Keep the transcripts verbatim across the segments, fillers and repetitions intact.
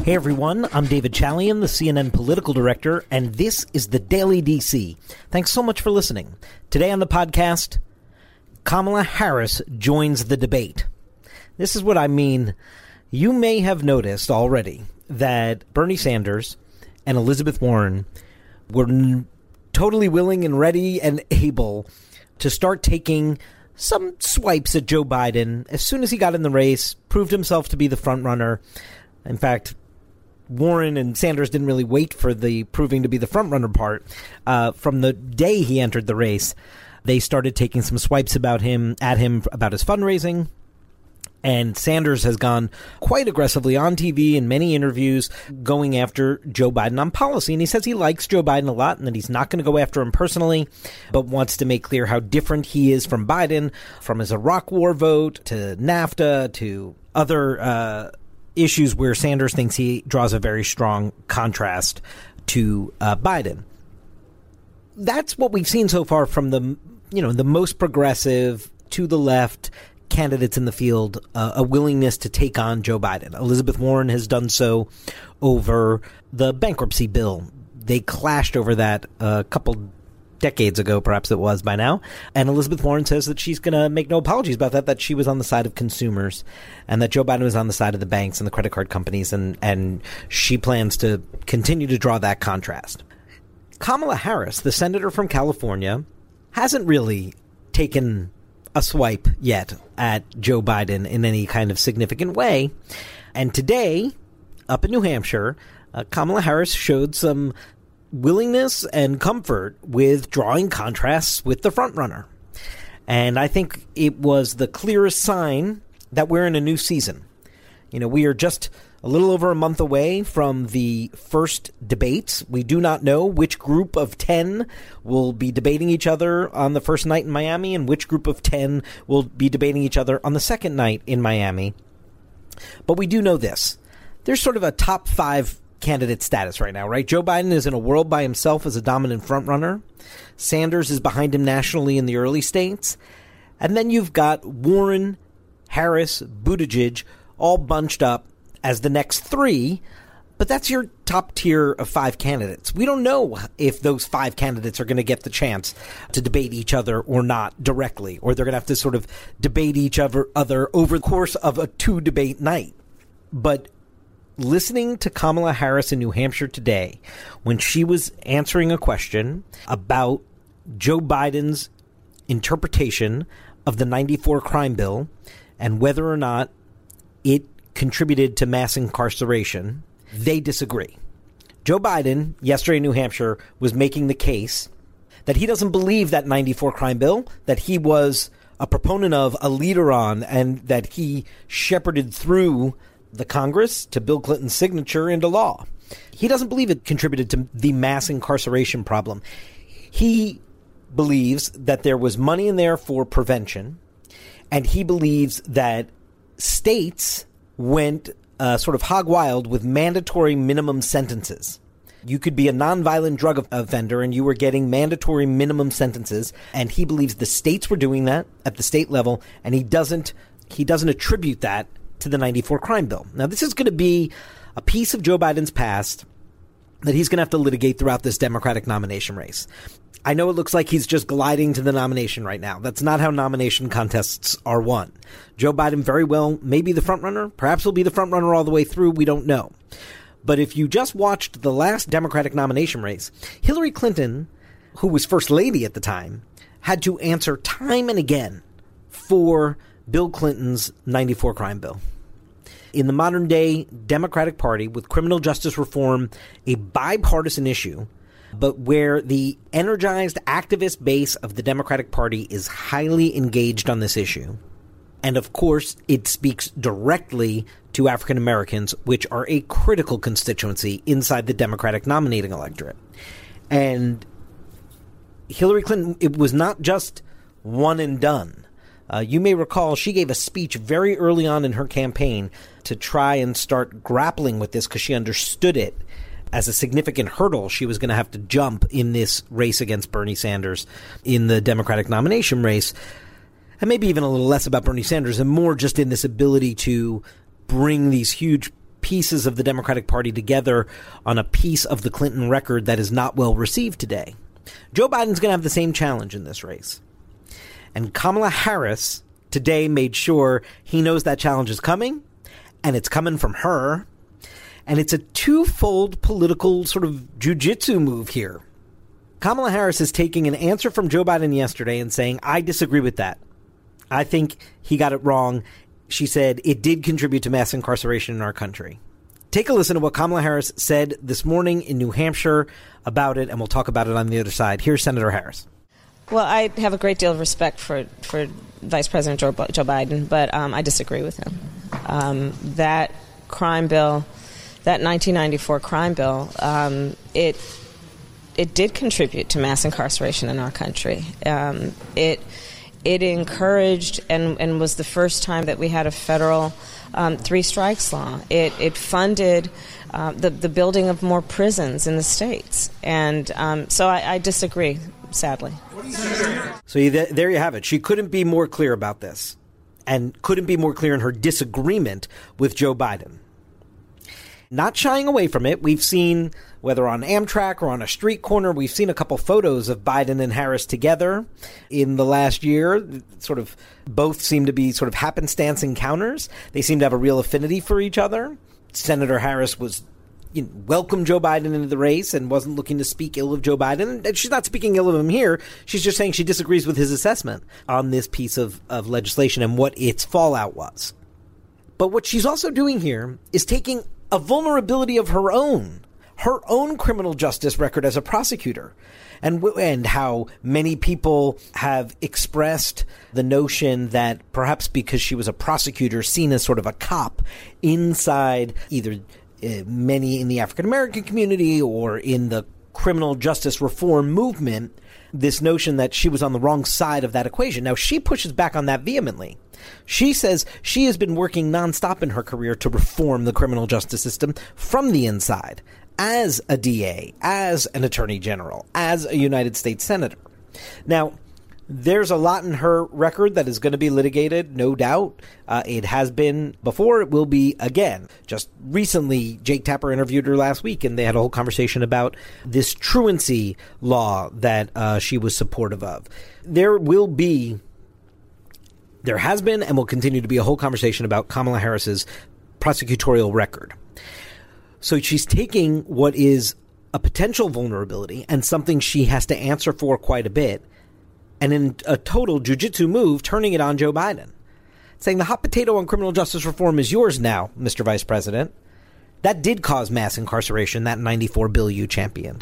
Hey everyone, I'm David Chalian, the C N N political director, and this is the Daily D C. Thanks so much for listening. Today on the podcast, Kamala Harris joins the debate. This is what I mean. You may have noticed already that Bernie Sanders and Elizabeth Warren were n- totally willing and ready and able to start taking some swipes at Joe Biden as soon as he got in the race, proved himself to be the front runner. In fact, Warren and Sanders didn't really wait for the proving to be the front runner part. Uh, from the day he entered the race, they started taking some swipes about him, at him about his fundraising. And Sanders has gone quite aggressively on T V in many interviews going after Joe Biden on policy. And he says he likes Joe Biden a lot and that he's not going to go after him personally, but wants to make clear how different he is from Biden, from his Iraq war vote to NAFTA to other uh issues where Sanders thinks he draws a very strong contrast to uh, Biden. That's what we've seen so far from the, you know, the most progressive to the left candidates in the field, uh, a willingness to take on Joe Biden. Elizabeth Warren has done so over the bankruptcy bill. They clashed over that a couple decades ago, perhaps it was by now. And Elizabeth Warren says that she's going to make no apologies about that, that she was on the side of consumers and that Joe Biden was on the side of the banks and the credit card companies. And, and she plans to continue to draw that contrast. Kamala Harris, the senator from California, hasn't really taken a swipe yet at Joe Biden in any kind of significant way. And today, up in New Hampshire, uh, Kamala Harris showed some willingness and comfort with drawing contrasts with the frontrunner. And I think it was the clearest sign that we're in a new season. You know, we are just a little over a month away from the first debates. We do not know which group of ten will be debating each other on the first night in Miami and which group of ten will be debating each other on the second night in Miami. But we do know this. There's sort of a top five candidate status right now, right? Joe Biden is in a world by himself as a dominant frontrunner. Sanders is behind him nationally in the early states. And then you've got Warren, Harris, Buttigieg all bunched up as the next three. But that's your top tier of five candidates. We don't know if those five candidates are going to get the chance to debate each other or not directly, or they're going to have to sort of debate each other, other over the course of a two debate night. But listening to Kamala Harris in New Hampshire today, when she was answering a question about Joe Biden's interpretation of the ninety-four crime bill and whether or not it contributed to mass incarceration, they disagree. Joe Biden, yesterday in New Hampshire, was making the case that he doesn't believe that ninety-four crime bill, that he was a proponent of, a leader on, and that he shepherded through the Congress to Bill Clinton's signature into law. He doesn't believe it contributed to the mass incarceration problem. He believes that there was money in there for prevention, and he believes that states went uh, sort of hog wild with mandatory minimum sentences. You could be a nonviolent drug offender and you were getting mandatory minimum sentences, and he believes the states were doing that at the state level, and he doesn't he doesn't attribute that to the ninety-four crime bill. Now, this is going to be a piece of Joe Biden's past that he's going to have to litigate throughout this Democratic nomination race. I know it looks like he's just gliding to the nomination right now. That's not how nomination contests are won. Joe Biden very well may be the front runner. Perhaps he'll be the front runner all the way through. We don't know. But if you just watched the last Democratic nomination race, Hillary Clinton, who was first lady at the time, had to answer time and again for Bill Clinton's ninety-four crime bill. In the modern day Democratic Party, with criminal justice reform a bipartisan issue, but where the energized activist base of the Democratic Party is highly engaged on this issue, and of course it speaks directly to African Americans, which are a critical constituency inside the Democratic nominating electorate. And Hillary Clinton, it was not just one and done. Uh, you may recall she gave a speech very early on in her campaign to try and start grappling with this because she understood it as a significant hurdle she was going to have to jump in this race against Bernie Sanders in the Democratic nomination race. And maybe even a little less about Bernie Sanders and more just in this ability to bring these huge pieces of the Democratic Party together on a piece of the Clinton record that is not well received today. Joe Biden's going to have the same challenge in this race. And Kamala Harris today made sure he knows that challenge is coming, and it's coming from her. And it's a twofold political sort of jujitsu move here. Kamala Harris is taking an answer from Joe Biden yesterday and saying, I disagree with that. I think he got it wrong. She said it did contribute to mass incarceration in our country. Take a listen to what Kamala Harris said this morning in New Hampshire about it, and we'll talk about it on the other side. Here's Senator Harris. Well, I have a great deal of respect for, for Vice President Joe, Joe Biden, but um, I disagree with him. Um, that crime bill, that nineteen ninety-four crime bill, um, it it did contribute to mass incarceration in our country. Um, it it encouraged and, and was the first time that we had a federal um, three strikes law. It it funded uh, the the building of more prisons in the states, and um, so I, I disagree. Sadly. So you, there you have it. She couldn't be more clear about this and couldn't be more clear in her disagreement with Joe Biden. Not shying away from it. We've seen, whether on Amtrak or on a street corner, we've seen a couple photos of Biden and Harris together in the last year. Sort of both seem to be sort of happenstance encounters. They seem to have a real affinity for each other. Senator Harris was You know, welcomed Joe Biden into the race and wasn't looking to speak ill of Joe Biden. And she's not speaking ill of him here. She's just saying she disagrees with his assessment on this piece of, of legislation and what its fallout was. But what she's also doing here is taking a vulnerability of her own, her own criminal justice record as a prosecutor, and and how many people have expressed the notion that perhaps because she was a prosecutor, seen as sort of a cop inside either Uh, many in the African-American community or in the criminal justice reform movement, this notion that she was on the wrong side of that equation. Now, she pushes back on that vehemently. She says she has been working nonstop in her career to reform the criminal justice system from the inside, as a D A, as an attorney general, as a United States senator. Now, there's a lot in her record that is going to be litigated, no doubt. Uh, it has been before. It will be again. Just recently, Jake Tapper interviewed her last week, and they had a whole conversation about this truancy law that uh, she was supportive of. There will be, there has been, and will continue to be a whole conversation about Kamala Harris's prosecutorial record. So she's taking what is a potential vulnerability and something she has to answer for quite a bit, and in a total jujitsu move, turning it on Joe Biden, saying the hot potato on criminal justice reform is yours now, Mister Vice President. That did cause mass incarceration, that ninety-four bill you championed.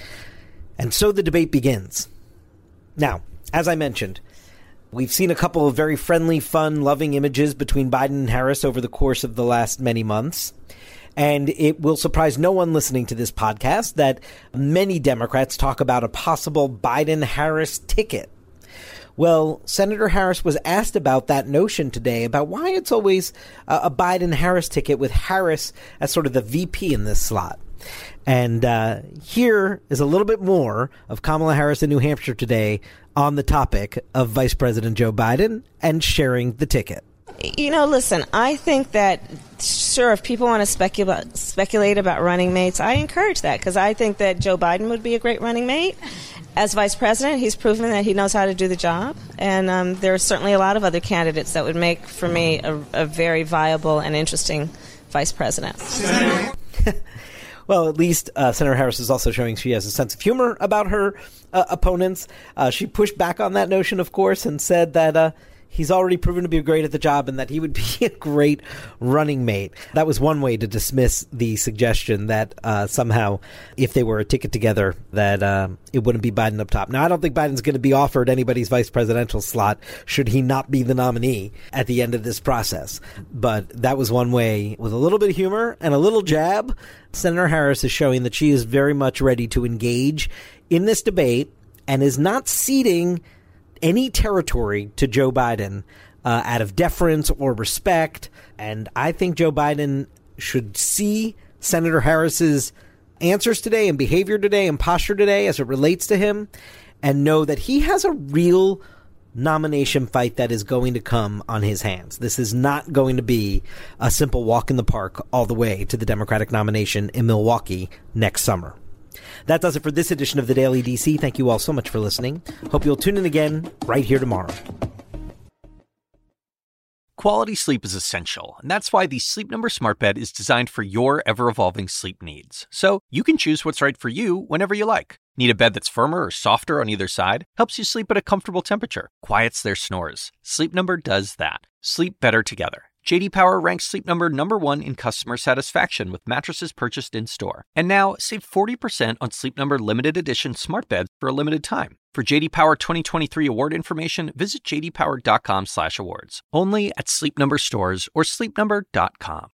And so the debate begins. Now, as I mentioned, we've seen a couple of very friendly, fun, loving images between Biden and Harris over the course of the last many months. And it will surprise no one listening to this podcast that many Democrats talk about a possible Biden-Harris ticket. Well, Senator Harris was asked about that notion today, about why it's always a Biden-Harris ticket with Harris as sort of the V P in this slot. And uh, here is a little bit more of Kamala Harris in New Hampshire today on the topic of Vice President Joe Biden and sharing the ticket. You know, listen, I think that, sure, if people want to specula- speculate about running mates, I encourage that, because I think that Joe Biden would be a great running mate. As vice president, he's proven that he knows how to do the job. And um, there are certainly a lot of other candidates that would make, for me, a, a very viable and interesting vice president. Well, at least uh, Senator Harris is also showing she has a sense of humor about her uh, opponents. Uh, she pushed back on that notion, of course, and said that uh, he's already proven to be great at the job and that he would be a great running mate. That was one way to dismiss the suggestion that uh, somehow, if they were a ticket together, that uh, it wouldn't be Biden up top. Now, I don't think Biden's going to be offered anybody's vice presidential slot should he not be the nominee at the end of this process. But that was one way, with a little bit of humor and a little jab. Senator Harris is showing that she is very much ready to engage in this debate and is not ceding any territory to Joe Biden uh, out of deference or respect. And I think Joe Biden should see Senator Harris's answers today and behavior today and posture today as it relates to him and know that he has a real nomination fight that is going to come on his hands. This is not going to be a simple walk in the park all the way to the Democratic nomination in Milwaukee next summer. That does it for this edition of the Daily D C. Thank you all so much for listening. Hope you'll tune in again right here tomorrow. Quality sleep is essential, and that's why the Sleep Number Smart Bed is designed for your ever-evolving sleep needs. So you can choose what's right for you whenever you like. Need a bed that's firmer or softer on either side? Helps you sleep at a comfortable temperature. Quiets their snores. Sleep Number does that. Sleep better together. J D Power ranks Sleep Number number one in customer satisfaction with mattresses purchased in-store. And now, save forty percent on Sleep Number limited edition smart beds for a limited time. For J D Power twenty twenty-three award information, visit j d power dot com slash awards. Only at Sleep Number stores or sleep number dot com.